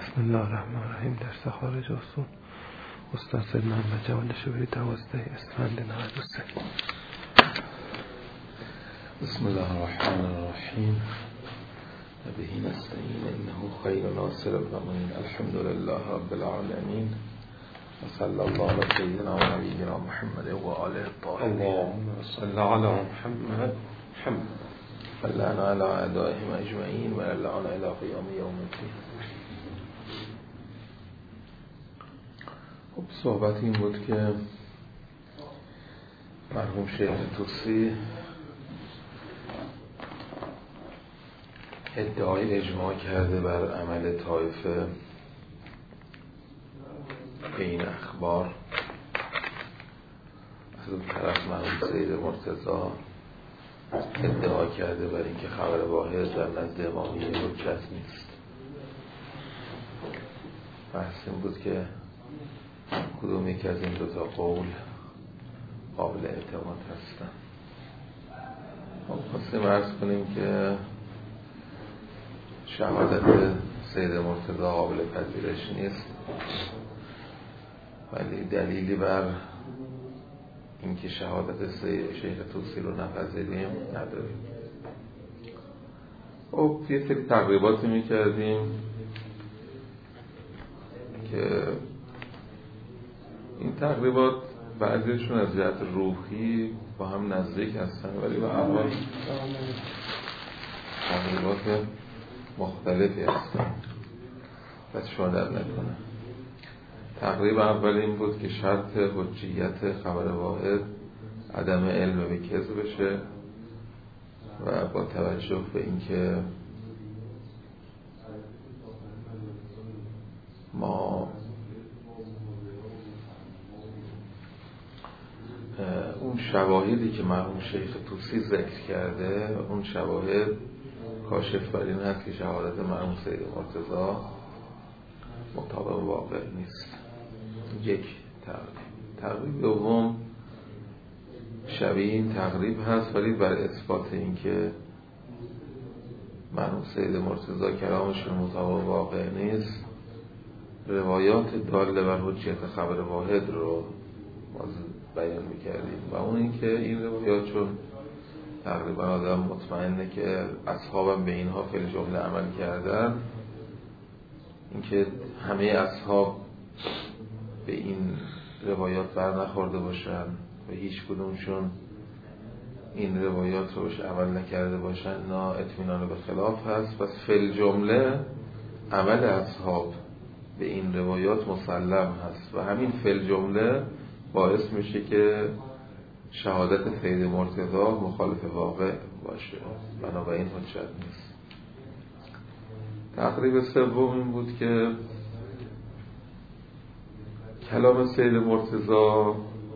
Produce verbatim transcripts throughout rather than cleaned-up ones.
بسم الله الرحمن الرحیم. درس خارج اصول استاد سید محمد جواد شبیه دوازده اسفند نود و سه. بسم الله الرحمن الرحیم و به نستعین انه خیر ناصر و معین. الحمد لله رب العالمین و صلی الله علی سیدنا و نبینا محمد و آله الطاهرین. اللهم صل علی محمد محمد ولعن علی اعدائهم اجمعین و لعن الی قیام یوم الدین. خب صحبت این بود که مرحوم شیخ طوسی ادعای اجماع کرده بر عمل طایفه به این اخبار. از اون طرف مرحوم سید مرتضی ادعا کرده بر اینکه خبر واحد در نزد امامیه حجت نیست. بحث این بود که کدوم یک از این دو تا قول قابل اعتماد هستن. خب خواستیم عرض کنیم که شهادت سید مرتضی قابل پذیرش نیست، ولی دلیلی بر اینکه شهادت سید شیخ طوسی رو نپذیریم نداریم. خب یه سری تقریباتی میکردیم که این تقریبات بعضیشون از جهت روحی با هم نزدیک هستن، ولی به هر حال تقریبات مختلفی هستن. بس شما در نکنه. تقریب اول این بود که شرط حجیت خبر واحد عدم علم به کذب بشه و با توجه به اینکه ما اون شواهدی که مرحوم شیخ طوسی ذکر کرده، اون شواهد کاشف بر این هست که شهادت مرحوم سید مرتضی مطابق واقع نیست. یک تقریب. تقریب دوم شبیه این تقریب هست، ولی بر اثبات این که مرحوم سید مرتضی کلامشون مطابق واقع نیست، روایات داله بر حجیت خبر واحد رو بیان میکردیم و اون این که این روایات چون تقریبا آدم مطمئنه که اصحابم به اینها فعل جمله عمل کردن، اینکه همه اصحاب به این روایات برنخورده باشن و هیچ کدومشون این روایات رو بهش عمل نکرده باشن، نه اطمینان به خلاف هست. پس فعل جمله عمل اصحاب به این روایات مسلم هست و همین فعل جمله باعث میشه که شهادت سید مرتضی مخالف واقع باشه، بنابراین حجت نیست. تقریب سوم این بود که کلام سید مرتضی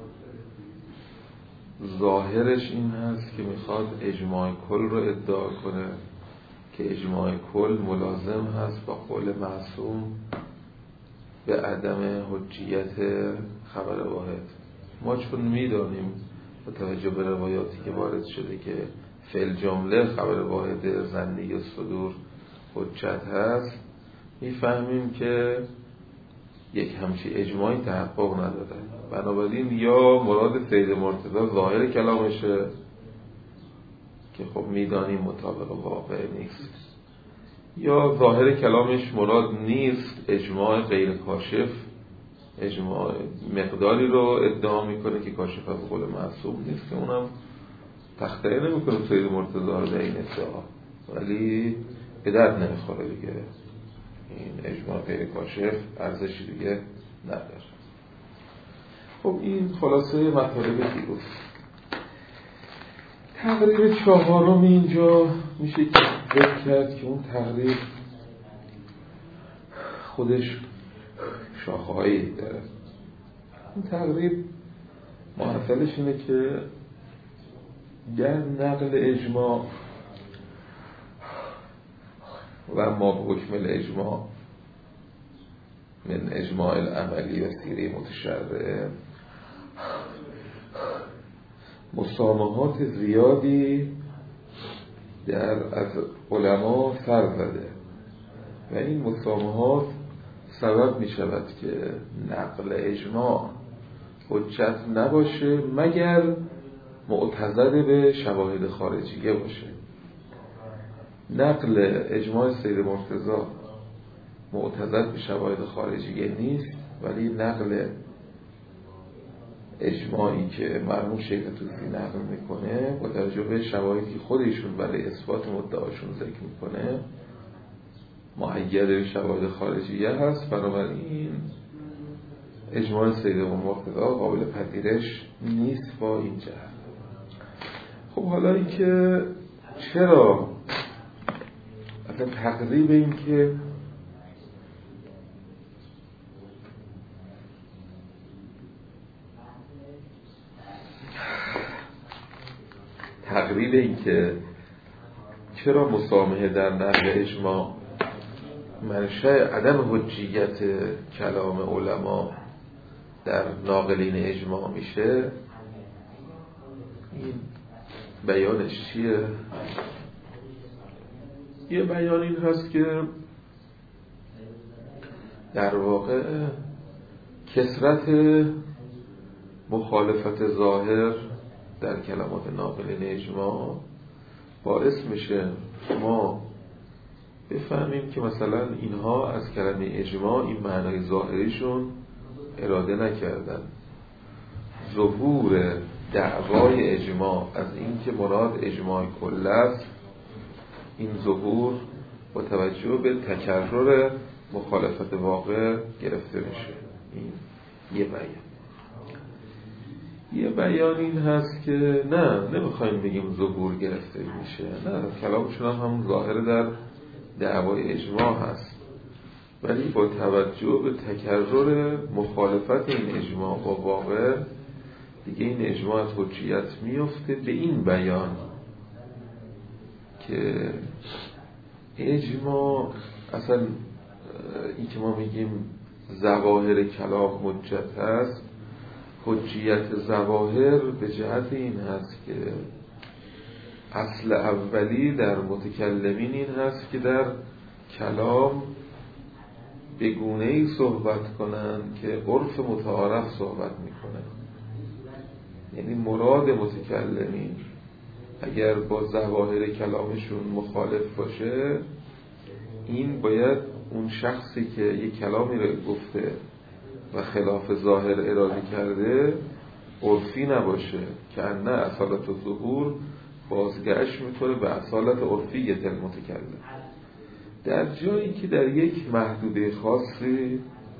ظاهرش این هست که میخواد اجماع کل رو ادعا کنه که اجماع کل ملازم هست با قول معصوم به عدم حجیت خبر واحد. ما چون میدانیم با توجه به روایاتی که وارد شده که فعل جمله خبر واحد زندگی صدور حجت هست، میفهمیم که یک همچی اجماعی تحقق نداره. بنابراین یا مراد سید مرتضی ظاهر کلامشه که خب میدانیم مطابق واقع نیست، یا ظاهر کلامش مراد نیست، اجماع غیر کاشف، اجماع مقداری رو ادعا میکنه که کاشف از قول معصوم نیست، که اونم تخطئه نمیکنه سید مرتضی رو در این ادعا، ولی به درد نمیخوره دیگه. این اجماع غیر کاشف ارزشی دیگه نداره. خب این خلاصه مطالب دیروز. تقریب چهارم اینجا میشه که ذکر کرد که اون تقریب خودش شاخه‌هایی داره. اون تقریب معطلش اینه که در نقل اجماع و ما به حکم الاجماع من اجماع العملی و سیره متشرعه مسامحات زیادی در از علما سر زده و این مسامحات سبب می شود که نقل اجماع حجت نباشه مگر معتضد به شواهد خارجیه باشه. نقل اجماع سید مرتضی معتضد به شواهد خارجیه نیست، ولی نقل اجماعی که مرحوم شیخ طوسی نقل میکنه با توجه به شواهدی خودشون برای اثبات مدعاشون ذکر میکنه مؤید به شواهد خارجیه هست. بنابراین اجماع سید مرتضی قابل پذیرش نیست با این جهت. خب حالا این که چرا اصلا تقریب این که تقریب این که چرا مسامحه در نقل اجماع منشأ عدم حجیت کلام علما در ناقلین اجماع میشه، این بیانش چیه؟ یه بیان این هست که در واقع کثرت مخالفت ظاهر در کلمات ناقلین اجماع باعث میشه ما بفهمیم که مثلا اینها از کلمه اجماع این معنای ظاهریشون اراده نکردن. ظهور دعوای اجماع از این که مراد اجماع کل است، این ظهور با توجه به تکرر مخالفت واقع گرفته میشه. این یه بیان. یه بیان این هست که نه نمیخوایم بگیم ظهور گرفته میشه، نه کلامشون هم همون ظاهر در دعوای اجماع هست، ولی با توجه به تکرر مخالفت این اجماع با واقع دیگه این اجماع از حجیت میفته به این بیان که اجماع اصلا این که ما میگیم ظواهر کلام حجت هست، حجیت ظواهر به جهت این هست که اصل اولی در متکلمین این هست که در کلام به گونه‌ای صحبت کنند که عرف متعارف صحبت میکنه. یعنی مراد متکلمین اگر با ظواهر کلامشون مخالف باشه، این باید اون شخصی که یک کلامی رو گفته و خلاف ظاهر اراده کرده عرفی نباشه که نه اصالت ظهور بازگشت میکنه به اصالت عرفیت المتکلم. در جایی که در یک محدوده خاصی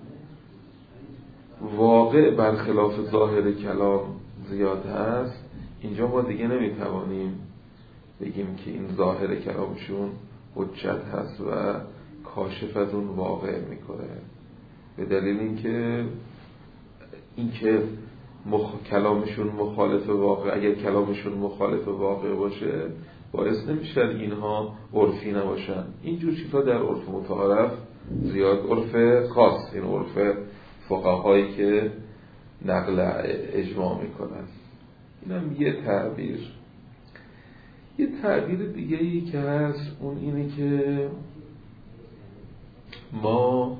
واقع برخلاف ظاهر کلام زیاد هست، اینجا ما دیگه نمیتوانیم بگیم که این ظاهر کلامشون حجت هست و کاشف از اون واقع میکنه، به دلیل اینکه اینکه مخ... کلامشون مخالف واقع، اگر کلامشون مخالف واقع باشه باعث نمیشه اینها عرفی نباشن. اینجور چیزها در عرف متعارف زیاد، عرف خاص، این عرف فقهایی که نقل اجماع میکنن. اینم یه تعبیر. یه تعبیر دیگه ای که هست اون اینه که ما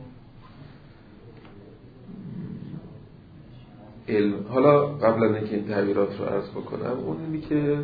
علم، حالا قبل از اینکه این تعبیرات رو عرض بکنم، اون اینی که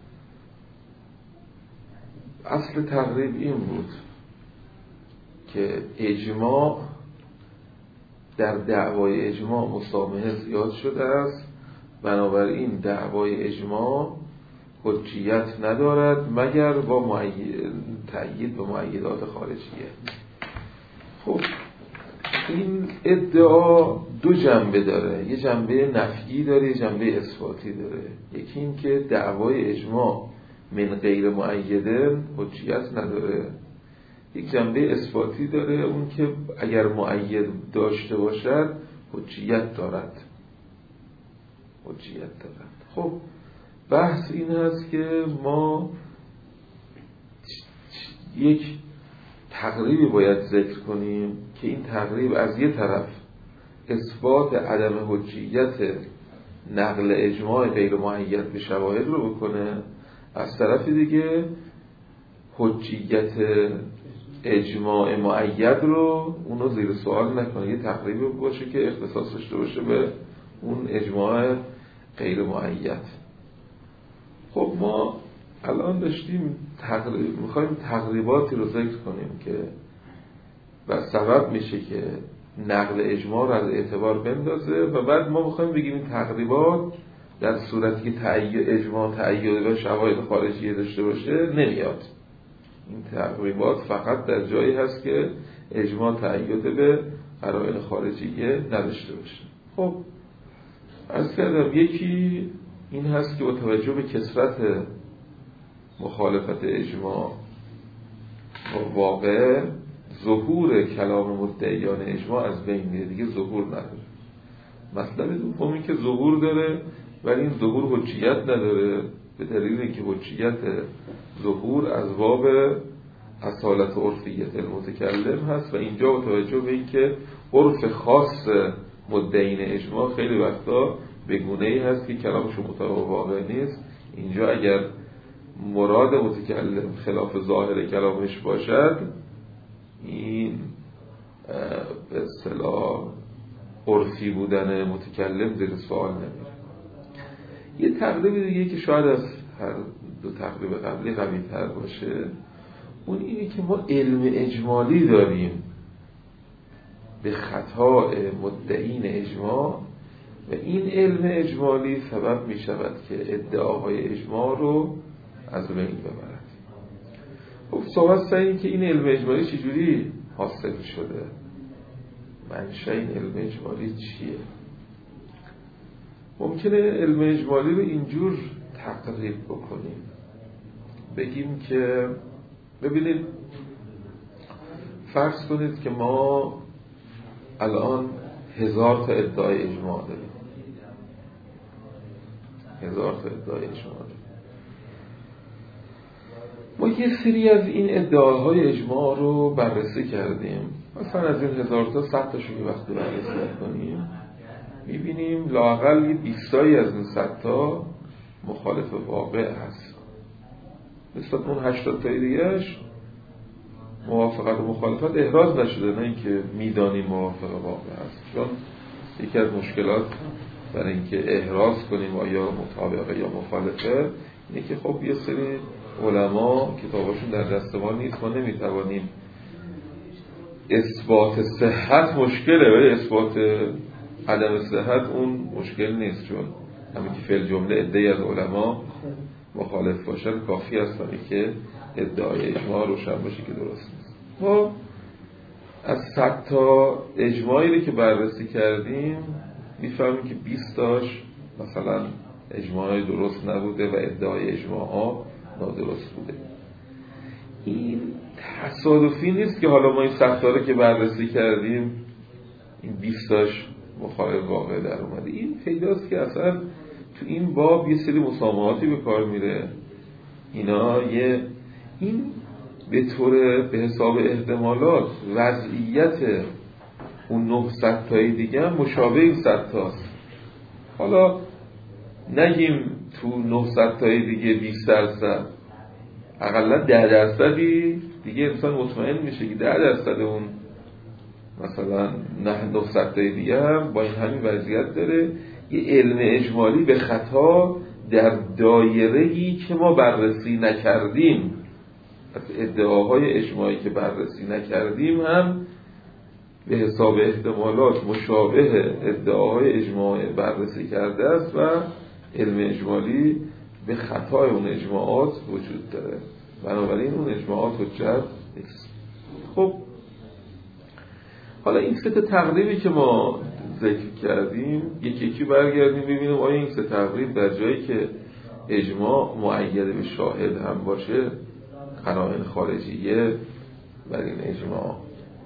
اصل تقریب این بود که اجماع در دعوای اجماع مسامحه زیاد شده است، بنابراین دعوای اجماع حجیت ندارد مگر با تأیید به مؤیدات خارجیه. خب این ادعا دو جنبه داره، یه جنبه نفیی داره، یه جنبه اثباتی داره. یکی این که دعوای اجماع من غیر مؤیده حجیت نداره، یک جنبه اثباتی داره، اون که اگر مؤید داشته باشد حجیت دارد حجیت دارد. خب بحث این هست که ما یک تقریبی باید ذکر کنیم که این تقریب از یه طرف اثبات عدم حجیت نقل اجماع غیر مؤید به شواهد رو بکنه، از طرف دیگه حجیت اجماع مؤید رو اونو زیر سوال نکنه، یه تقریبی باشه که اختصاص داشته باشه به اون اجماع غیر مؤید. خب ما الان داشتیم تقریب میخوایم تقریباتی رو ذکر کنیم که و سبب میشه که نقل اجماع رو از اعتبار بندازه و بعد ما میخوایم بگیم این تقریبات در صورتی که تأیید اجماع تأیید و شواهد خارجیه داشته باشه نمیاد. این تقریبات فقط در جایی هست که اجماع تأیید به قرائن خارجیه نداشته باشه. خب عرض کردم یکی این هست که با توجه به کثرت مخالفت اجماع با واقع ظهور کلام مدعیان اجماع از بین میره، دیگه ظهور نداره. مطلب دومی که ظهور داره ولی این ظهور حجیت نداره، به دلیل اینکه حجیت ظهور از باب اصالت عرفیت المتکلم هست و اینجا با توجه به اینکه عرف خاص مدعین اجماع خیلی وقتا به گونه‌ای هست که کلامشون مطابق واقع نیست، اینجا اگر مراد متکلم خلاف ظاهر کلامش باشد این به اصطلاح عرفی بودن متکلم زیر سوال نمیره. یه تقریب دیگه که شاید از هر دو تقریب قبلی قوی تر باشه اون اینه که ما علم اجمالی داریم به خطا مدعین اجماع و این علم اجمالی سبب می شود که ادعاهای اجماع رو از بین ببرد. خب صحبت سعیم که این علم اجمالی چجوری حاصل شده، منشأ این علم اجمالی چیه؟ ممکنه علم اجمالی رو اینجور تقریب بکنیم، بگیم که ببینید فرض کنید که ما الان هزار تا ادعای اجماع داریم، هزار تا ادعای اجماع داریم. ما یه سری از این ادعاهای اجماع رو بررسی کردیم، مثلا از این هزار تا صد تاشو که وقتی بررسی کنیم میبینیم لااقل یه بیستایی از این صد تا مخالف واقع هست، مثل اون هشتاد تایی دیگهش موافقت و مخالفت احراز نشده، نه اینکه میدانیم موافق واقع هست. چون یکی از مشکلات برای اینکه احراز کنیم آیا مطابقه یا مخالفه اینه که خب یه سری علما کتاباشون در دست ما نیست، ما نمیتوانیم اثبات صحت مشکله ولی اثبات عدم صحت اون مشکل نیست، چون همین که فعل جمله ادعای از علما مخالف باشن کافی است برای که ادعای اجماع روشن باشه که درست نیست. ما از صد تا اجماعی که بررسی کردیم میفهمیم که بیست تاش مثلا اجماع درست نبوده و ادعای اجماع ها نادرست بوده. این تصادفی نیست که حالا ما این صد تا رو که بررسی کردیم این بیست تاش مخالف واقع در اومده. این پیداست که اصلا تو این باب یه سری مسامحاتی به کار میره، اینا یه این به طور به حساب احتمالات وضعیت اون نهصد تایی دیگه هم مشابه این صد تاست. حالا نگیم تو نهصد تایی دیگه بیست درصد، اقلا ده درصدی دیگه انسان مطمئن میشه که ده درصد اون مثلا نهصد تایی دیگه هم با این همین وضعیت داره. یه علم اجمالی به خطا در دایره‌ای که ما بررسی نکردیم، از ادعاهای اجماعی که بررسی نکردیم هم به حساب احتمالات مشابه ادعاهای اجماع بررسی کرده است و علم اجمالی به خطای اون اجماعات وجود داره، بنابراین اون اجماعات حجت نیست. خب حالا این سه تا تقریبی که ما ذکر کردیم یکی یکی برگردیم ببینیم آیا این سه تقریب در جایی که اجماع مؤید به شاهد هم باشه قرائن خارجیه بر این اجماع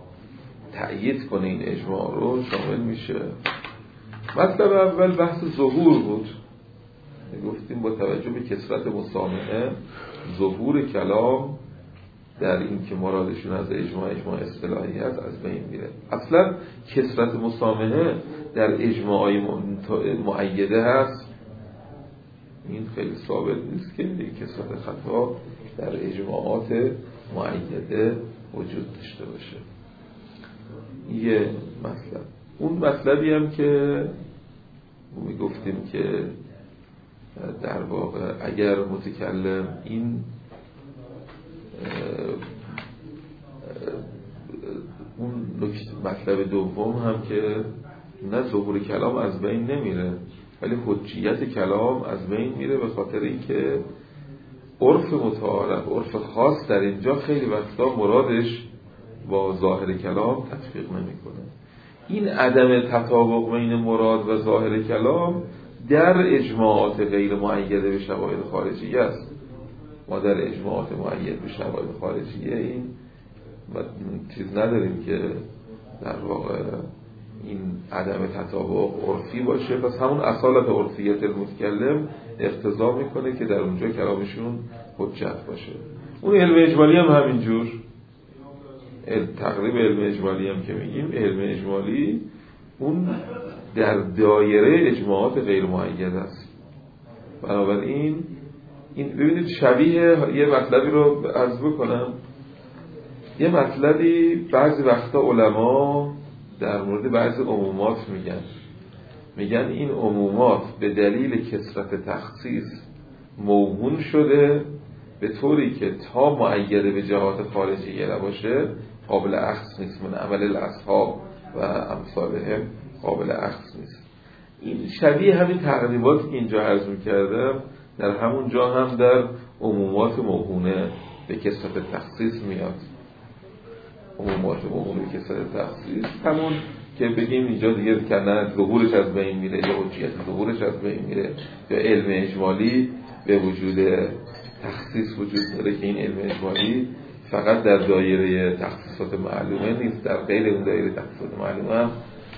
تأیید کنه این اجماع رو شامل میشه. مطلب اول بحث ظهور بود، گفتیم با توجه به کثرت مسامحه ظهور کلام در این که مرادشون از اجماع اجماع اصطلاحی هست از بین میره. اصلا کثرت مسامحه در اجماعی مؤیده هست این خیلی ثابت نیست که کثرت خطا در اجماعات مؤیده وجود داشته باشه. یه مطلب. اون مطلبی هم که می گفتیم که در واقع اگر متکلم این اون مطلب دوم هم که نه ظهور کلام از بین نمیره ولی حجیت کلام از بین میره، به خاطر اینکه عرف متعارف، عرف خاص در اینجا خیلی وقتا مرادش با ظاهر کلام تطبیق نمیکنه. این عدم تطابق بین مراد و ظاهر کلام در اجماعات غیر مؤیده به شواهد خارجیه است. ما در اجماعات مؤید به شواهد خارجیه این چیز نداریم که در واقع این عدم تطابق عرفی باشه، پس همون اصالت عرفیت المتکلم اقتضا میکنه که در اونجا کلامشون حجت باشه. اون علم اجمالی هم همینجور، تقریب علم اجمالی هم که میگیم، علم اجمالی اون در دایره اجماعات غیر مؤید است. بنابراین این ببینید شبیه یه مطلبی رو عرض بکنم. یه مطلبی بعضی وقتا علما در مورد بعضی عمومات میگن میگن این عمومات به دلیل کثرت تخصیص موهون شده به طوری که تا مؤیده به جهات خارجیه نباشه قابل اخذ نیست، من عمل الاصحاب و امثالهم قابل اخذ نیست. این شبیه همین تقریباتی که اینجا عرض میکردم در همون جا هم در عمومات موهونه به کثرت تخصیص میاد. عمومات موهونه به کثرت تخصیص همون که بگیم اینجا دیگه کنن ظهورش از بین میره یا حجیت ظهورش از بین میره یا علم اجمالی به وجود تخصیص وجود داره که این علم اجمالی فقط در دایره تخصیصات معلومه نیست، در غیر اون دایره تخصیصات معلومه هم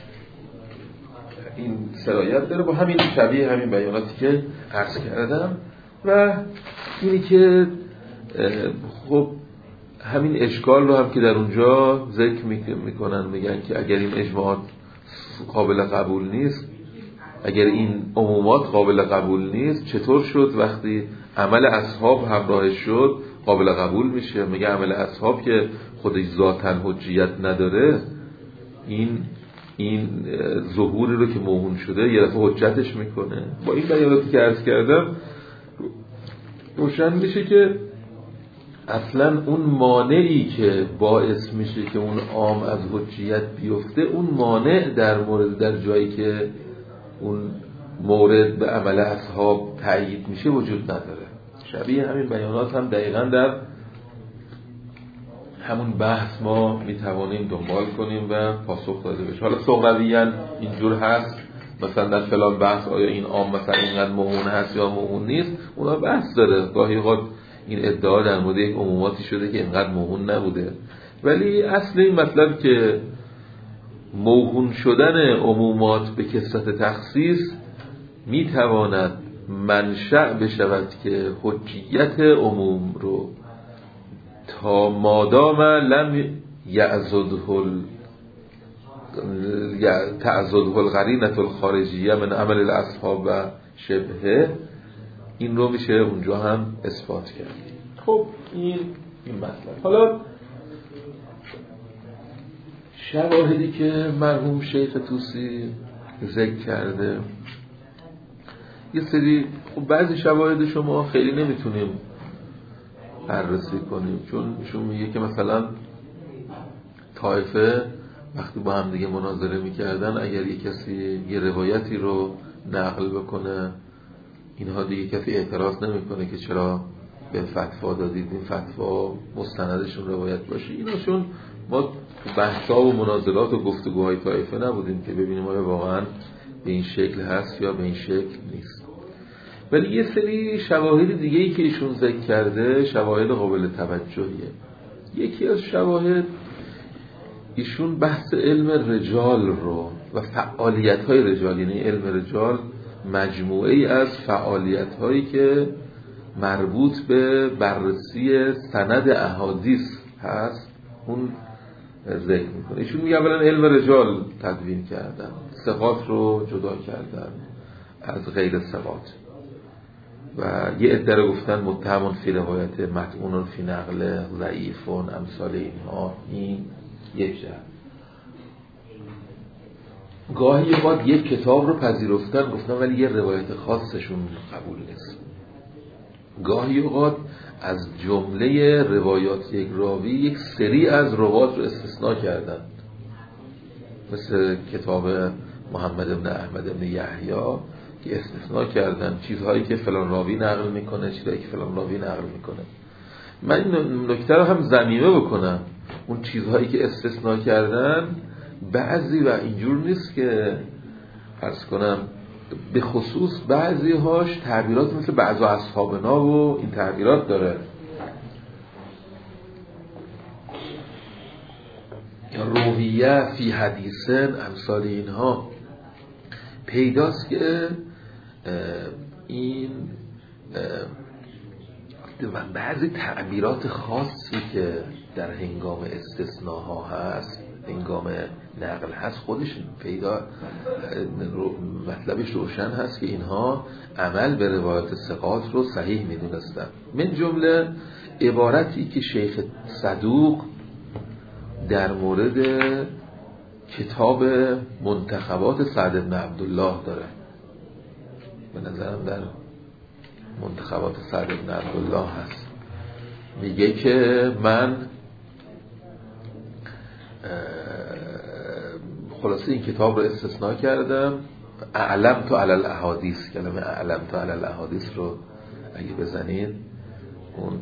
این سرایت داره. با همین شبیه همین بیاناتی که عرض کردم و اینی که خب همین اشکال رو هم که در اونجا ذکر میکنن، میگن که اگر این اجماعات قابل قبول نیست، اگر این عمومات قابل قبول نیست، چطور شد وقتی عمل اصحاب همراهش شد قابل قبول میشه؟ میگه عمل اصحاب که خودش ذاتاً حجیت نداره، این این ظهوری رو که موهون شده یه دفعه حجتش میکنه. با این بیاناتی که عرض کردم روشن میشه که اصلا اون مانعی که باعث میشه که اون عام از حجیت بیفته، اون مانع در مورد در جایی که اون مورد به عمل اصحاب تأیید میشه وجود نداره. شبیه همین بیانات هم دقیقاً در همون بحث ما میتوانیم دنبال کنیم و پاسخ داده بشه. حالا سغراویاً اینجور هست، مثلا در فلان بحث آیا این عام مثلا اینقدر موهون هست یا موهون نیست، اونا بحث داره. گاهی اوقات این ادعا در مورد یک عموماتی شده که اینقدر موهون نبوده، ولی اصل این مطلب که موهون شدن عمومات به کثرت تخصیص میتواند منشأ بشود که حجیت عموم رو تا مادام لم یعضده تعضده القرینة الخارجیه من عمل الاصحاب و شبهه، این رو میشه اونجا هم اثبات کرد. خب این این مطلب. حالا شواهدی که مرحوم شیخ طوسی ذکر کرده، یه سری خب بعضی شواهد شما خیلی نمیتونیم بررسی کنیم، چون ایشون میگه که مثلا طایفه وقتی با هم دیگه مناظره میکردن اگر یه کسی یه روایتی رو نقل بکنه، اینها دیگه کسی اعتراض نمیکنه که چرا به فتوا دادید، این فتوا مستندشون روایت باشه. ایناشون ما بحثا و مناظرات و گفتگوهای طایفه نبودیم که ببینیم آیا واقعا به این شکل هست یا به این شکل نیست. ولی یه سری شواهد دیگه ای که ایشون ذکر کرده شواهد قابل توجهیه. یکی از شواهد ایشون بحث علم رجال رو و فعالیت های رجال، یعنی علم رجال مجموعه ای از فعالیت هایی که مربوط به بررسی سند احادیث هست اون ذکر میکنه. ایشون میگه اولا علم رجال تدوین کردن، ثقات رو جدا کردن از غیر ثقات. و یه عده رو گفتن متهمون فی روایت، مطعونون فی نقل، ضعیفون، امثال اینها. این یک جهت. گاهی یه بار یک کتاب رو پذیرفتن گفتن ولی یه روایت خاصشون قبول نیست. گاهی اوقات از جمله روایات یک راوی یک سری از روات رو استثناء کردن، مثل کتاب محمد بن احمد بن یحیی که استثناء کردن چیزهایی که فلان راوی نقل میکنه، چیزهایی که فلان راوی نقل میکنه. من این نکته رو هم ضمیمه بکنم، اون چیزهایی که استثناء کردن بعضی و اینجور نیست که عرض کنم، به خصوص بعضی هاش تعبیرات مثل بعضا اصحابنا و این تعبیرات داره، یا رویه فی حدیثن امثال اینها. پیداست که این بعضی تعبیرات خاصی که در هنگام استثناها هست، هنگام نقل هست، خودش پیدا مطلبش روشن هست که اینها عمل به روایت ثقات رو صحیح میدونستن. من جمله عبارتی که شیخ صدوق در مورد کتاب منتخبات سعد بن عبدالله داره. به نظرم در منتخبات سعد بن عبدالله هست، میگه که من خلاصه این کتاب رو استثناء کردم، اعلم تو علی الاحادیث، کلمه اعلم تو علی الاحادیث رو اگه بزنید اون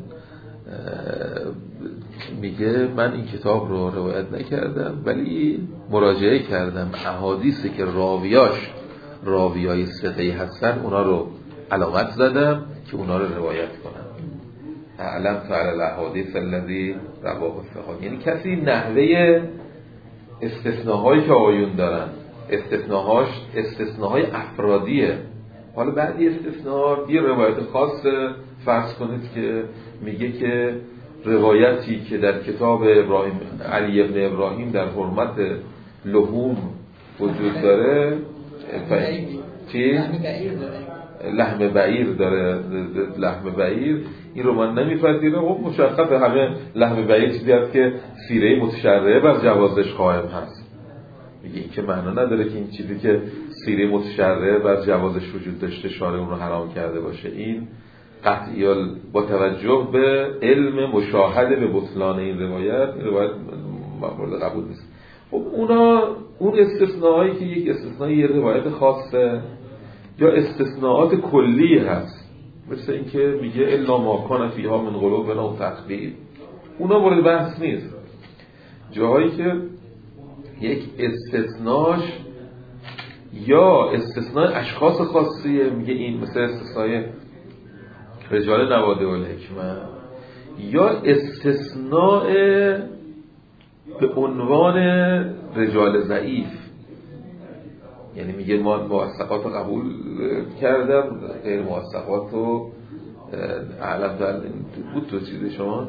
میگه من این کتاب رو روایت نکردم ولی مراجعه کردم احادیثی که راویاش راویای ثقه‌ای هستن اونا رو علامت زدم که اونا رو روایت کنم. اعلم تو علی الاحادیث الذی رواه الثقات، یعنی کسی نحوه استثناهایی که آیون دارن، استثناهاش استثناهای افرادیه. حالا بعدی استثناها یه روایت خاص فرض کنید که میگه که روایتی که در کتاب ابراهیم علی ابن ابراهیم در حرمت لحوم وجود داره، چی؟ لحم بعیر داره، لحم بعیر، این رو من نمیپذیره. خب مشخصه همه لحم بعیر چیزی هست که سیره متشرعه بر جوازش قائم هست. میگه این که معنا نداره که این چیزی که سیره متشرعه بر جوازش وجود داشته شارع اون رو حرام کرده باشه. این قطعی با توجه به علم مشاهده به بطلان این روایت، این روایت مورد قبول نیست. خب اونا اون استثناءایی که یک استثناء یه روایت خاصه یا استثناءات کلی هست، مثل این که میگه الا ما کان فیها من غلو و تخبیر، اونا مورد بحث نیست. جاهایی که یک استثناش یا استثناء اشخاص خاصیه، میگه این مثل استثناء رجال نواده و الحکمه، یا استثناء به عنوان رجال ضعیف، یعنی میگه ما موثقات رو قبول کردم، غیر موثقات رو اعلم در بود. تو چیزی شما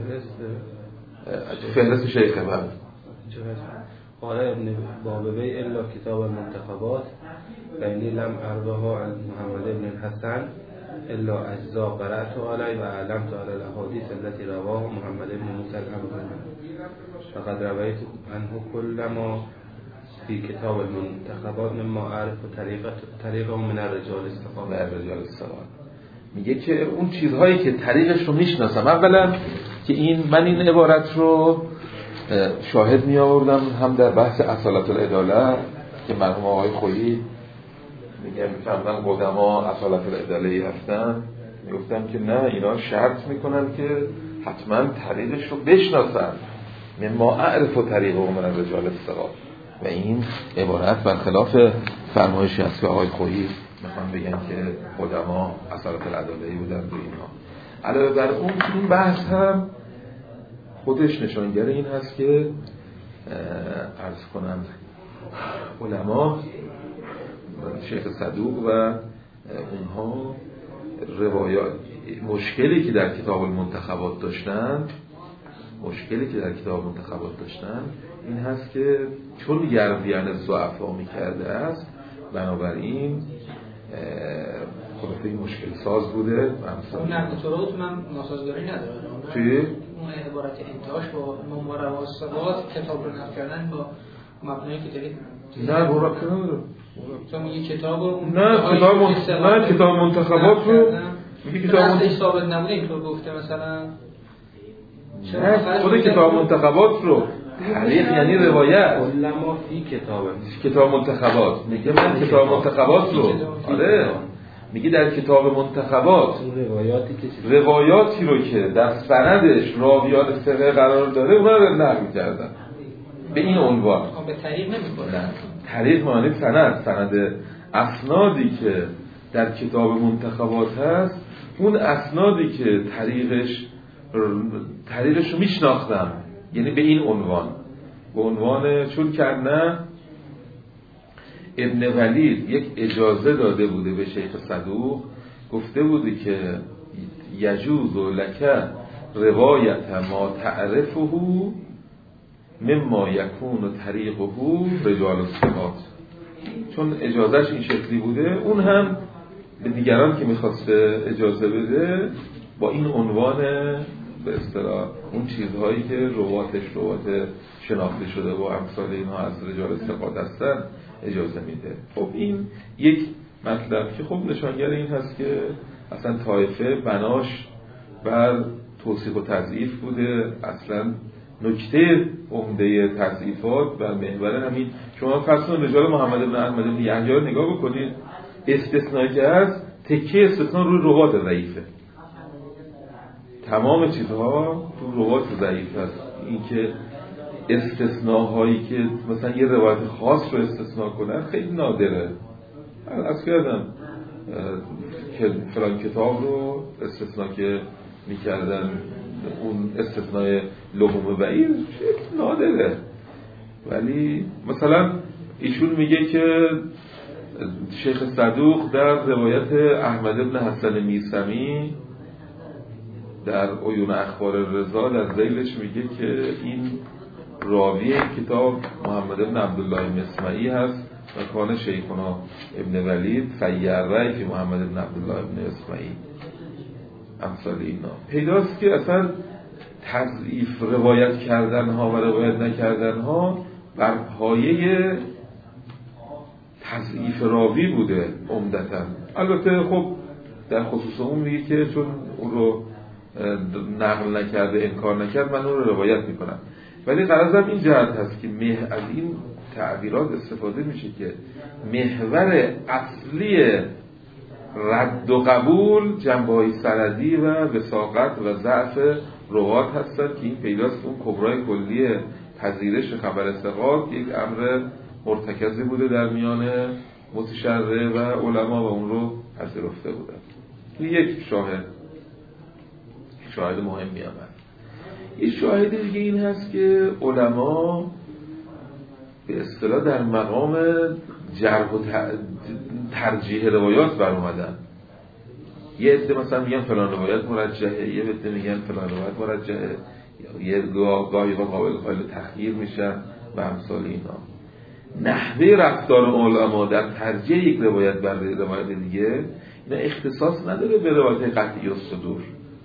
فهرست فهرست شیخ من قال ابن بابوی الا کتاب المنتخبات بینی لم اربها محمد ابن الحسن الا اجزا قرأت علی و علمت علی الاحادیث التي رواه محمد ابن موسی الأنباري فقد رویت عنه كل ما فی کتاب المنتخبات مما اعرف طریقه طریقه من الرجال الثقات و الرجال الثقات. میگه که اون چیزهایی که طریقش رو میشناسم، اولا که این من این عبارت رو شاهد می آوردم هم در بحث اصالت العداله که مرحوم آقای خویی میگن میفهمن قدما اصالت العداله هستن، میگفتن که نه، اینا شرط میکنن که حتما طریقش رو بشناسن، مما اعرف طریقه من الرجال الثقات. و این عبارت برخلاف فرمایشی است که آقای خویی میخوان بگن که قدما اصالت العداله بودن و اینها. علاوه بر اون این بحث هم خودش نشانگر این هست که عرض کنم علما شیخ صدوق و اونها روایات، مشکلی که در کتاب المنتخبات داشتن مشکلی که در کتاب المنتخبات داشتن این هست که چون گردیان ضعفا می‌کرده است، بنابراین خلاصه مشکل ساز بوده. اون نقد طرق من ناسازگاری نداره. چی؟ اون عبارت انتهاش با ممارا و ثبات کتاب رو نقد کردن با مبنایی که دارید نه برا که نداره. چون یه کتاب رو نه کتاب منت... نه کتاب منتخبات رو میگه کتاب منتخبات ثابت نبوده اینطور گفته مثلا نه خود کتاب منتخبات رو تاریخ یعنی روایت علما فی کتاب کتاب منتخبات میگه من کتاب منتخبات رو آره میگه در کتاب منتخبات روایاتی که روایاتی رو که در سندش راویان ثقه قرار داره اونها رو نقل کردن به این عنوان. به طریق نمی‌کنه. نه طریق معنی سند سند اسنادی که در کتاب منتخبات هست اون اسنادی که طریقش طریقش رو میشناختم یعنی به این عنوان به عنوان چون که نه ابن ولید یک اجازه داده بوده به شیخ صدوق گفته بوده که یجوز لک روایت ما تعرفه مما یکون طریقه رجال الثقات چون اجازهش این شکلی بوده اون هم به دیگران که میخواسته اجازه بده با این عنوان به اصطلاح اون چیزهایی که رواتش روات شناخته شده و امثال اینها از رجال ثقات هستن اجازه میده. خب این یک مطلب که خب نشانگر این هست که اصلا طایفه بناش بر توصیف و تضعیف بوده. اصلا نکته عمده تضعیفات و محور همین شما فرض رجال محمد بن احمد بن یحیی رو نگاه بکنید استثنایی که هست تکیه استثناء روی روات ضعیفه تمام چیزها تو روات ضعیف هست. این که استثناهایی که مثلا یه روایت خاص رو استثناء کنن خیلی نادره. از کردم که فلان کتاب رو استثناء که میکردن اون استثناء لحوم بعیر نادره ولی مثلا ایشون میگه که شیخ صدوق در روایت احمد بن حسن میثمی در عیون اخبار رضا در ذیلش میگه که این راوی کتاب محمد بن عبدالله مسمعی هست و کان شیخنا ابن ولید سیرهی که محمد بن عبدالله ابن اسمعی امثال اینا. پیداست که اصلا تضعیف روایت کردن ها و روایت نکردن ها بر پایه تضعیف راوی بوده عمدتاً. البته خب در خصوص اون میگه که چون اون رو نقل نکرده انکار نکرد من اون رو روایت میکنم ولی غرضم این جهت هست که مه از این تعبیرات استفاده میشه که محور اصلی رد و قبول جنبه‌های سندی و وثاقت و ضعف روات هستن که این پیداست اون کبرای کلی پذیرش خبر ثقات یک امر مرتکزی بوده در میان متشرع و علما و اون رو پذیرفته بودن. این یک شاهد شاهد مهمی هم هست. یه شاهد دیگه این هست که علما به اصطلاح در مقام جرح و ترجیح روایات بر اومدن. یه عده مثلا میگن فلان روایت مرجحه، یه عده میگن فلان روایت مرجحه، یه گاهی و قابل قابل تخییر میشن و امثال اینا. نحوه رفتار علما در ترجیح یک روایت بر روایت دیگه اینا اختصاص نداره به روایت قطعی الصدور.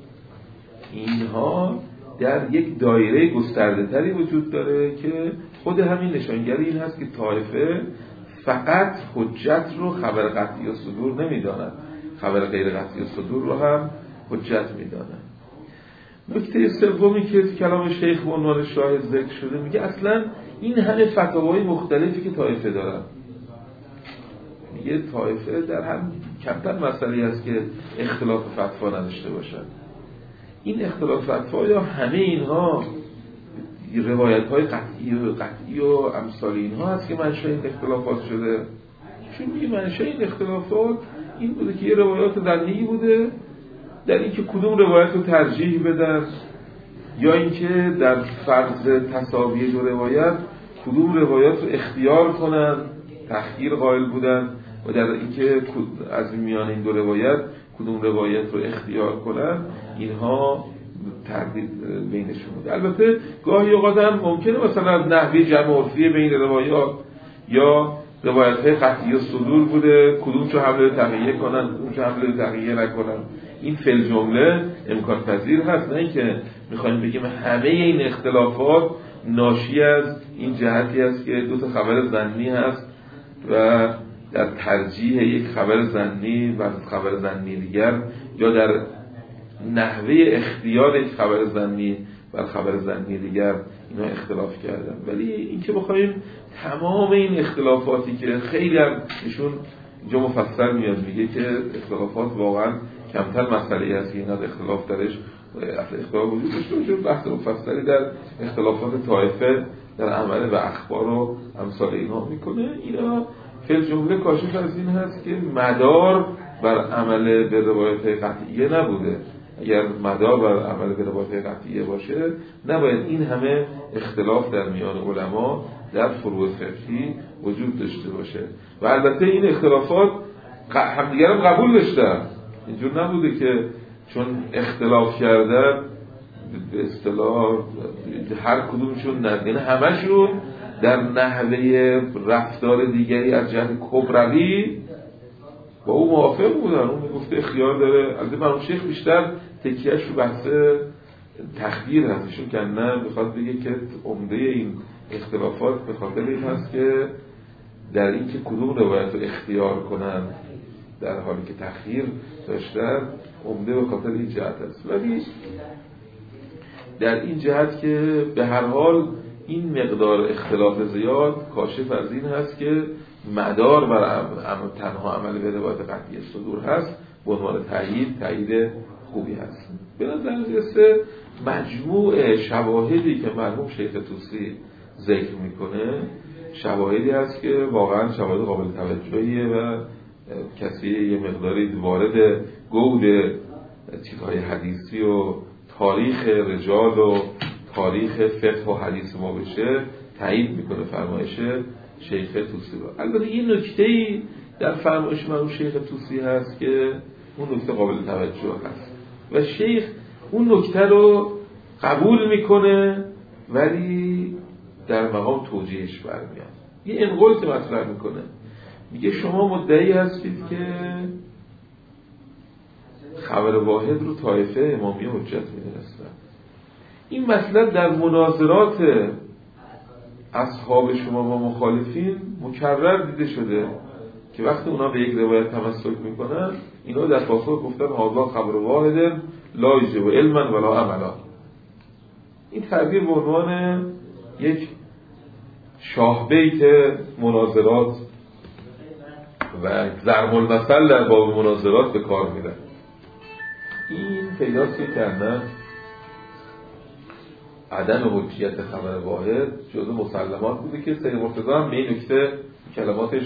اینها در یک دایره گسترده تری وجود داره که خود همین نشانگری این هست که طایفه فقط حجت رو خبر قطعی الصدور نمیدانند، خبر غیر قطعی الصدور رو هم حجت میدانند. نکته سومی که کلام شیخ به عنوان شاهد ذکر شده میگه اصلا این همه فتاوای مختلفی که طایفه دارن، میگه طایفه در هم کمتر مسئله است که اختلاف فتوا نداشته باشن. این اختلاف فتوا یا همه اینها روایت های قطعی و قطعی و امثال اینها هست که منشأ این اختلافات شده. چون میگه منشأ این اختلافات این بوده که یه روایات ظنی بوده در اینکه کدوم روایت رو ترجیح بدن یا اینکه در فرض تساوی دو روایت کدوم روایت رو اختیار کنن، تخییر قائل بودن و در اینکه از میان این دو روایت کدوم روایت رو اختیار کنن اینها تردید بینشون بوده. البته گاهی اوقات هم ممکنه مثلا از نحوه جمع عرفی بین روایات یا روایت‌های قطعی صدور بوده، کدوم چو حمله تقیه کنن، کدوم چو حمله تقیه نکنن. این فل جمله امکان پذیر هست، نه اینکه میخوایم بگیم همه این اختلافات ناشی از این جهتی است که دو تا خبر ظنی هست و در ترجیح یک خبر ظنی بر خبر ظنی دیگر یا در نحوه اختیار یک خبر ظنی بر خبر ظنی دیگر اینا اختلاف کردن. ولی اینکه بخوایم تمام این اختلافاتی که خیلی هم ایشون اینجا مفصل میاد میگه که اختلافات واقعا کمتر مسئله است که اینا اختلاف درش اصلا اختلاف وجود داشته باشه، بحث مفصلی در اختلافات طایفه در عمل و اخبار و امثال اینها میکنه. اینا فی جمله کاشف از این هست که مدار بر عمل به روایت قطعیه نبوده. اگر مدار بر عمل به روایت قطعیه باشه نباید این همه اختلاف در میان علما در فروع فقهی وجود داشته باشه. و البته این اختلافات همدیگر هم قبول داشتن، اینجور نبوده که چون اختلاف کردن به اصطلاح هر کدومشون ندینه، همشون در نحوه رفتار دیگری از جهت کبروی با او موافق بودن. اون میگفته اختیار داره. البته مرحوم شیخ بیشتر تکیهش رو بحث تخدیر هستشون که نه میخواد بگه که عمده این اختلافات به خاطر این هست که در این که کدوم روایت رو اختیار کنن در حالی که تخدیر داشتن عمده به خاطر این جهت است. ولی در این جهت که به هر حال این مقدار اختلاف زیاد کاشف از این هست که مدار بر عمل تنها عمل به روایت قطعی صدور هست به عنوان تایید تایید خوبی هست. به نظر میرسه مجموع شواهدی که مرحوم شیخ طوسی ذکر میکنه شواهدی هست که واقعا شواهد قابل توجهیه و کسی یه مقداری وارد گود چیزهای حدیثی و تاریخ رجال و تاریخ فقه و حدیث ما بشه تایید میکنه فرمایش شیخ طوسی رو. البته یه نکته‌ای در فرمایش مرحوم شیخ طوسی هست که اون نکته قابل توجه هست و شیخ اون نکته رو قبول میکنه ولی در مقام توجیهش برمیاد. یه انقل که مطرح میکنه، میگه شما مدعی هستید که خبر واحد رو طایفه امامیه حجت میدونستن. این مطلب در مناظرات اصحاب شما با مخالفین مکرر دیده شده که وقتی اونا به یک روایت تمسک میکنن اینا در پاسخ گفتن هذا خبر واحد لا یجب علما ولا عملا. این تعبیر به عنوان یک شاه بیت مناظرات و ضرب المثل در باب مناظرات به کار میره. این پیداست که نه عدم حجیت خبر واحد جزء مسلمات بوده که سید مرتضی هم به این نکته کلماتش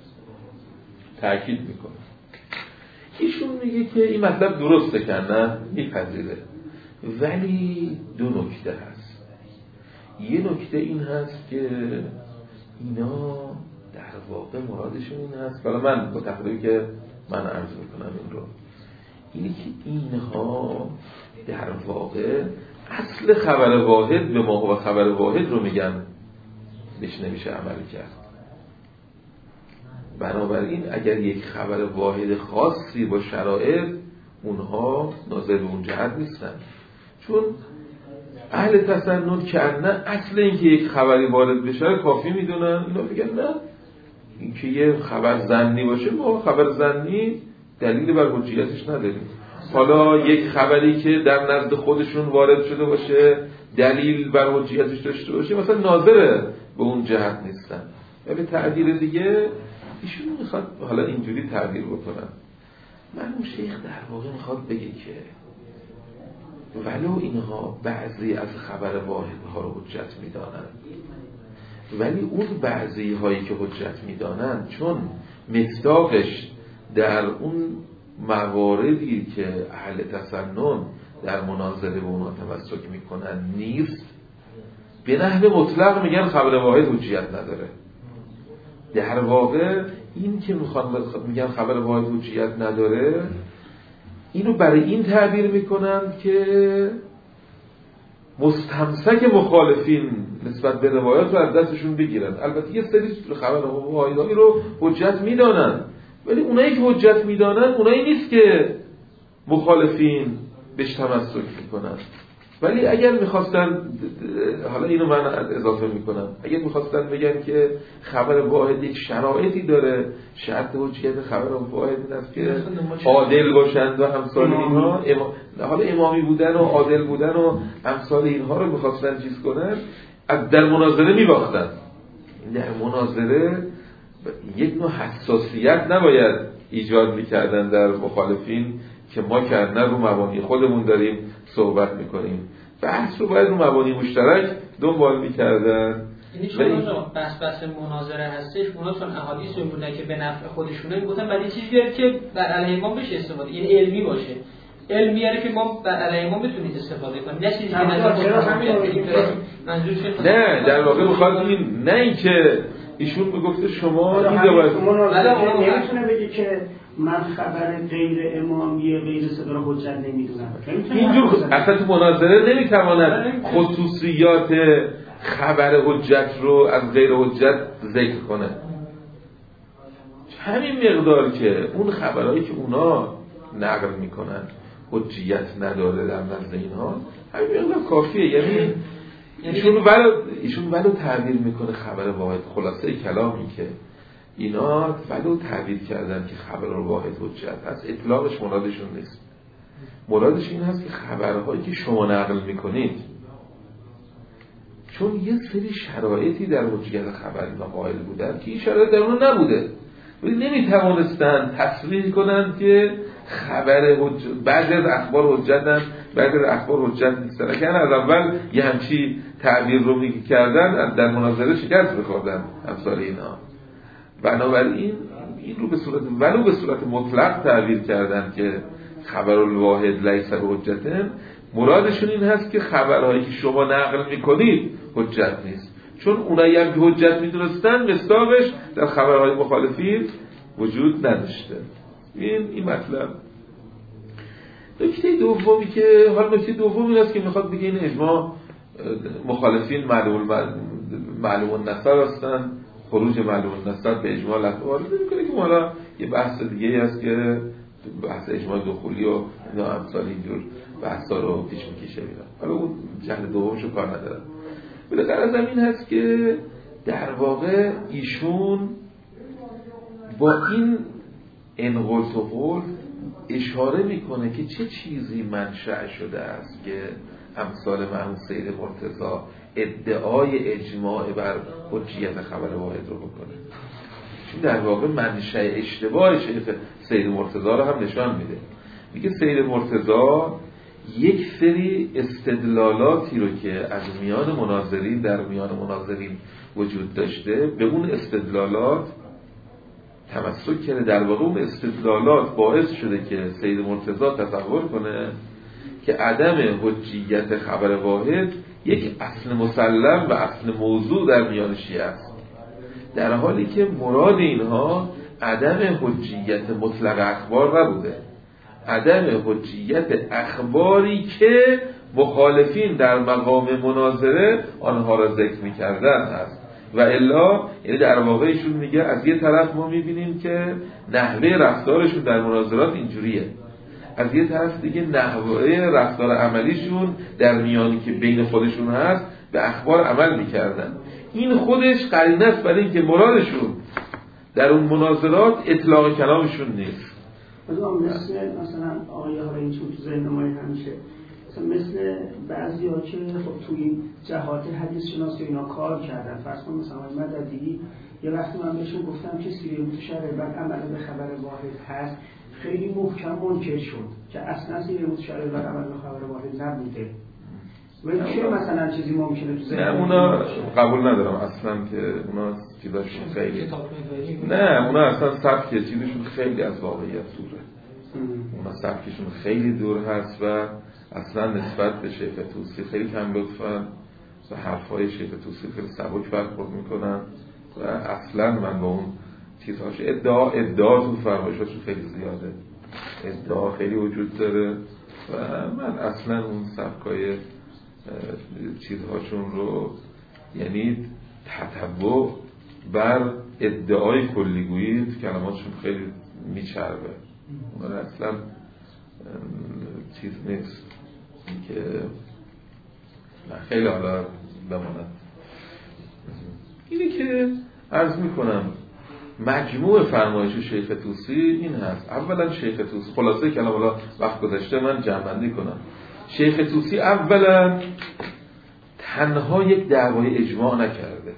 تأکید میکنه. ایشون میگه که این مطلب درسته که نه میپذیره، ولی دو نکته هست. یه نکته این هست که اینا در واقع مرادشون این هست، حالا من با تقریبی که من عرض میکنم این رو، اینی که اینها در واقع اصل خبر واحد به ما و خبر واحد رو میگن بهش نمیشه عمل کرد. بنابراین اگر یک خبر واحد خاصی با شرایط اونها ناظر به اون جهت نیستن، چون اهل تسنن که نه اصل اینکه یک خبری وارد بشه کافی میدونن. اینا میگن نه، اینکه یه خبر ظنی باشه ما خبر ظنی دلیلی بر حجیتش نداریم. حالا یک خبری که در نزد خودشون وارد شده باشه دلیل بر حجیتش داشته باشه مثلا ناظر به اون جهت نیستن. و به تعبیر دیگه ایشون میخواد حالا اینجوری تعبیر بکنن، من شیخ در واقع میخواد بگه که ولو اینها بعضی از خبر واحدها رو حجت میدانن، ولی اون بعضی هایی که حجت میدانن چون مصداقش در اون مواردی که اهل تسنن در مناظره به اونها تمسک میکنن نیست، به نحو مطلق میگن خبر واحد حجیت نداره. در واقع این که میخوان میگن خبر واحد حجیت نداره اینو برای این تعبیر میکنن که مستمسک مخالفین نسبت به روایات رو از دستشون بگیرن. البته یه سری خبر واحدایی رو حجت میدانن، ولی اونایی که حجت میدانن اونایی نیست که مخالفین بهش تمسک میکنن. ولی اگر میخواستن، حالا اینو من اضافه میکنم، اگر میخواستن بگن که خبر واحد یک شرایطی داره، شرط حجیت خبر واحد این است که عادل باشند و امثال اینها، امام... حالا امامی بودن و عادل بودن و امثال اینها رو میخواستن چیز کنن، از در مناظره میباختن. در مناظره یک نوع حساسیت نباید ایجاد میکردن در مخالفین که ما کردن رو مبانی خودمون داریم صحبت میکنیم، بحث رو باید رو مبانی مشترک دنبال میکردن. یعنی شما بحث بحث مناظره هستش، اونا چون احادیث میبونن که به نفع خودشونه میگفتن بعد این چیزی بیاره که بر علیه ما بشه استفاده، یعنی علمی باشه، علم میاره که ما بر علیه ما بتونید استفاده کنیم، نه چیزی که نظر منظور نه در واقع میخواد این، نه این که ایشون میگفته شما این باید نمیتونه بگه که من خبر غیر امامی غیر صدر حجت نمیدونم. اینجور اصلا تو مناظره نمیتواند خصوصیات خبر حجت رو از غیر حجت ذکر کنه. همین مقدار که اون خبرهایی که اونا نقل میکنن حجیت نداره در نزد اینها، همین مقدار کافیه. یعنی ایشون ولو ایشون ولو تعبیر میکنه خبر واحد، خلاصه کلامی که اینا ولو تعبیر کردن که خبر واحد حجت هست، اطلاقش مرادشون نیست. مرادش این هست که خبرهایی که شما نقل میکنید، چون یه سری شرایطی در حجیت خبر اینا قائل بودن که این شرایط در اون نبوده، ولی نمیتوانستن تصریح کنن که خبر حجت، بعضی از اخبار حجتن، بعضی از اخبار حجت نیستن. اگر از اول یه همچی تعبیر رو میکردن در مناظره شکست می‌خوردن امثال اینا. بنابراین این رو به صورت ولو به صورت مطلق تعبیر کردن که خبر الواحد لیس حجتن، مرادشون این هست که خبرهایی که شما نقل میکنید حجت نیست، چون اونایی هم که حجت میدونستن مصداقش در خبرهای مخالفین وجود نداشته. این این مطلب. نکته دومی که حالا نکته دومی این است که میخواد بگه این اجماع مخالفین معلوم معلوم النصر هستن، خروج معلوم النصر به اجماع لفظ وارد نمیکنه که حالا یه بحث دیگه ای است که بحث اجماع دخولی و اینا امثال اینجور بحثا رو پیش میکشه میرن. حالا اون جهل دومشو کار ندارم. ولی غرض این هست که در واقع ایشون با این انقل و قول اشاره میکنه که چه چیزی منشأ شده است که امثال مرحوم سید مرتضی ادعای اجماع بر حجیت خبر واحد رو بکنه. چون در واقع منشأ اشتباه شیخ سید مرتضی رو هم نشان میده. میگه سید مرتضی یک سری استدلالاتی رو که از میان مناظرین در میان مناظرین وجود داشته به اون استدلالات تمسک کرده. در واقع اون استدلالات باعث شده که سید مرتضی تصور کنه که عدم حجیت خبر واحد یک اصل مسلم و اصل موضوع در میان شیعه است، در حالی که مراد اینها عدم حجیت مطلق اخبار نبوده، عدم حجیت اخباری که مخالفین در مقام مناظره آنها را ذکر می‌کردن هست. و الا یعنی در واقع ایشون میگه از یه طرف ما میبینیم که نحوه رفتارشون در مناظرات اینجوریه، از یه طرف دیگه نحوه رفتار عملیشون در میانی که بین خودشون هست به اخبار عمل میکردن. این خودش قرینه است برای اینکه مرادشون در اون مناظرات اطلاق کلامشون نیست. مثل مثلا آقای هارایی چون تو ذهن ما همیشه مثل بعضی ها که خب توی جهات حدیث شناسی اینا کار کردن، فرض کن مثلا آقای مددی یه وقتی من بهشون گفتم که سیره متشرع بر عمل به خبر واحد هست، خیلی محکم منکر شد که اصلا سیره متشرع بر عمل به خبر واحد نبوده. ولی چه مثلا چیزی ممکنه تو ذهن نه اونا قبول ندارم اصلا که اونا چیزاشون خیلی نه اونا اصلا سبک چیزشون خیلی از واقعیت دوره. اونا سبکشون خیلی دور هست و اصلا نسبت به شیخ توسی خیلی کم لطفن و حرفای شیخ توسی خیلی سبک برخورد میکنن و اصلا من با اون چیزهاش ادعا ادعا تو فرمایشاشون خیلی زیاده، ادعا خیلی وجود داره و من اصلا اون سبکای چیزهاشون رو یعنی تتبع بر ادعای کلیگویی کلماتشون خیلی میچربه، اون اصلا چیز نیست که خیلی حالا بماند. اینی که عرض میکنم مجموع فرمایش شیخ طوسی این هست. اولا شیخ طوسی، خلاصه کلام، حالا وقت گذشته من جمع‌بندی کنم. شیخ طوسی اولا تنها یک دعوای اجماع نکرده،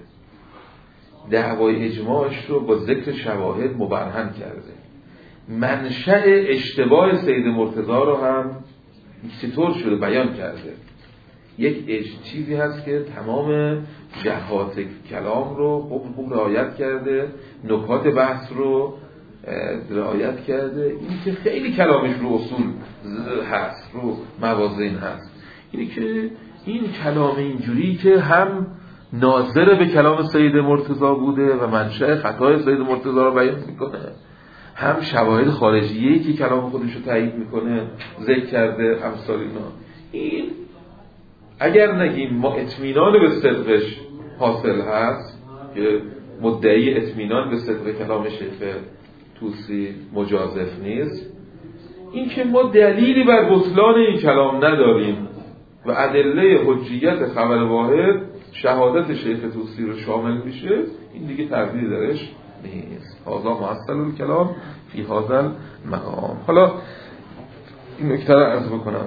دعوای اجماعش رو با ذکر شواهد مبرهن کرده. منشأ اشتباه سید مرتضی رو هم چطور شده بیان کرده. یک اج... چیزی هست که تمام جهات کلام رو خوب خوب رعایت کرده، نکات بحث رو رعایت کرده. این که خیلی کلامش رو اصول هست، رو موازین هست. اینی که این کلام اینجوری که هم ناظر به کلام سید مرتضی بوده و منشأ خطای سید مرتضی رو بیان میکنه، هم شواهد خارجیه‌ای که کلام خودش رو تایید میکنه ذکر کرده، امثال اینا. این اگر نگیم ما اطمینان به صدقش حاصل هست که مدعی اطمینان به صدق کلام شیخ طوسی مجازف نیست، این که ما دلیلی بر بطلان این کلام نداریم و ادله حجیت خبر واحد شهادت شیخ طوسی رو شامل میشه، این دیگه تردیدی درش نیست. هذا معسل الکلام فی هذا المقام. حالا این نکته رو عرض بکنم.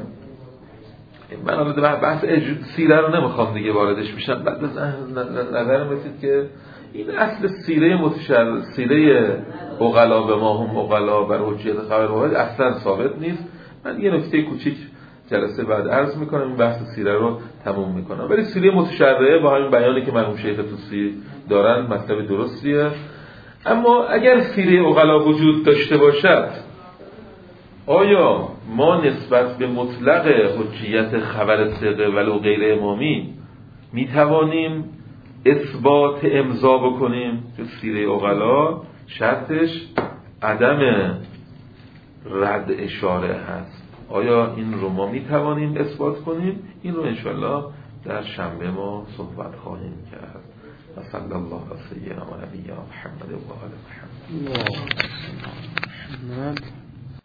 من حالا بحث سیره رو نمیخوام دیگه واردش میشم. بعد از نظرم رسید که این اصل سیره متشر سیره عقلا به ما هم عقلا بر حجیت خبر واحد اصلا ثابت نیست. من یه نکته کوچیک جلسه بعد عرض میکنم، این بحث سیره رو تموم میکنم. ولی سیره متشرعه با همین بیانی که مرحوم شیخ طوسی دارن مطلب درستیه. اما اگر سیره عقلا وجود داشته باشد، آیا ما نسبت به مطلق حجیت خبر ثقه ولو غیر امامی میتوانیم اثبات امضا بکنیم؟ که سیره عقلا شرطش عدم رد اشاره هست. آیا این رو ما میتوانیم اثبات کنیم؟ این رو انشالله در شنبه ما صحبت خواهیم کرد. و صلی الله علی سیدنا و نبینا محمد و آل محمد.